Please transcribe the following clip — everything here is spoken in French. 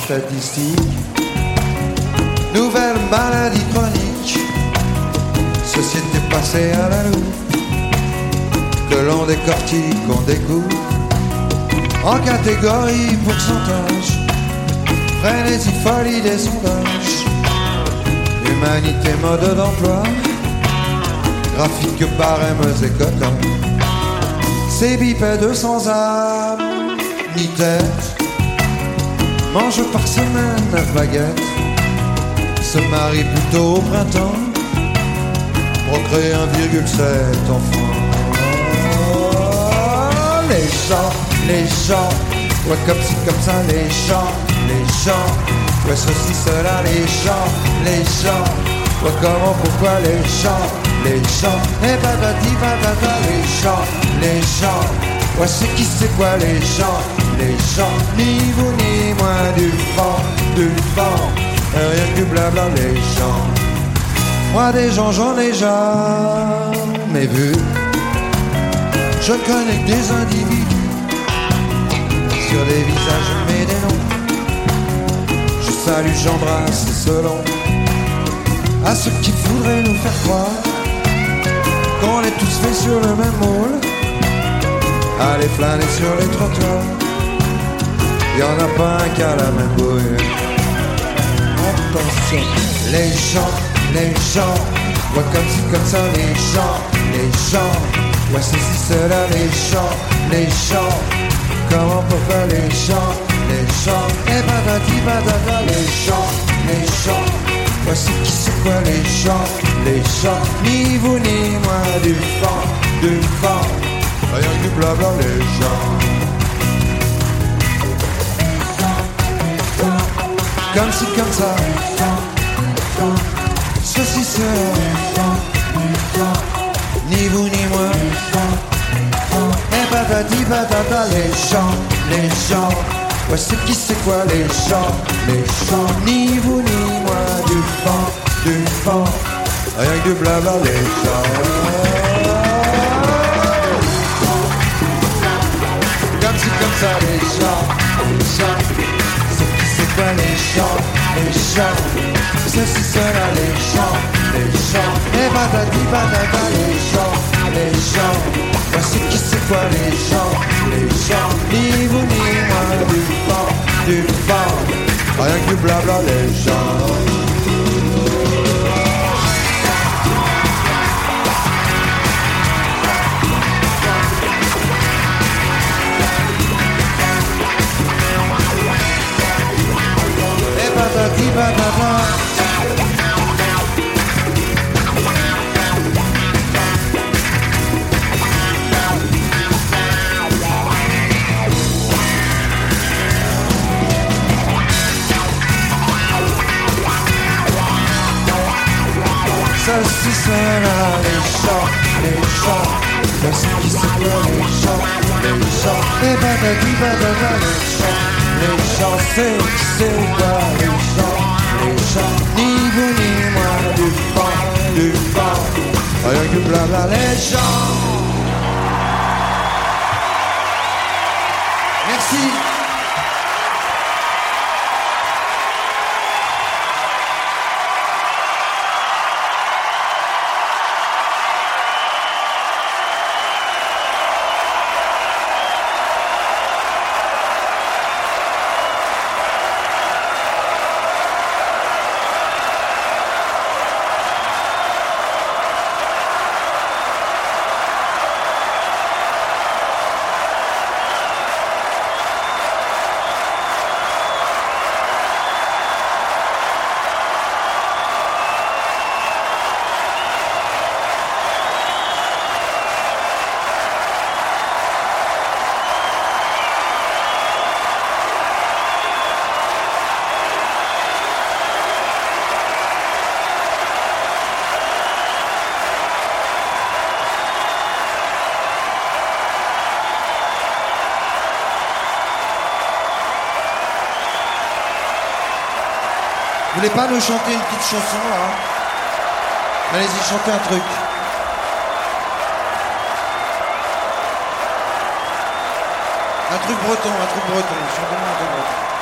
statistiques. Nouvelle maladie chronique, société passée à la loupe, que l'on décortique, qu'on découpe en catégorie, pourcentage, frénésie, folie des sondages, humanité, mode d'emploi, graphique, barèmes et quotas. Ces bipèdes sans âme ni tête mangent par semaine 9 baguettes, se marient plutôt au printemps, procréent 1,7 enfants. Les gens, ouais comme ci comme ça, les gens, ouais ceci, cela, les gens, ouais comment, pourquoi, les gens, et patati patata, les gens, ouais c'est qui, c'est quoi, les gens, ni vous ni moi, du vent, rien que du blabla, les gens. Moi des gens j'en ai jamais vu, je connais que des individus, sur des visages je mets des noms, je salue, j'embrasse et selon à ceux qui voudraient nous faire croire qu'on est tous faits sur le même moule, allez flâner sur les trottoirs, y'en a pas un qui a la même bouille. Attention, les gens, ouais comme ci comme ça, les gens, ouais ceci, cela, les gens, comment, pourquoi, les gens, et patati patata, les gens, ouais c'est qui, c'est quoi, les gens, ni vous ni moi, du vent, rien que du blabla, les gens. Comme ci, comme ça, ceci, cela, ni vous ni moi, et patati patata, les gens, ouais c'est qui, c'est quoi, les gens, ni vous ni moi, du vent, rien que du blabla, les gens. Comme ci, comme ça, les gens, c'est quoi, les gens, ceci, cela, les gens, et patati patata, les gens, ouais c'est qui, c'est quoi, les gens, ni vous ni moi, du vent, rien que du blabla, les gens. Patati patata. Ceci, cela, les gens, ouais c'est qui, c'est quoi, les gens, et patati patata, les gens, c'est qui, c'est quoi, les gens, ni vous ni moi, du vent, rien que blabla, les gens. Merci. Vous voulez pas nous chanter une petite chanson là? Allez-y, chantez un truc. Un truc breton, chantez-moi un truc breton.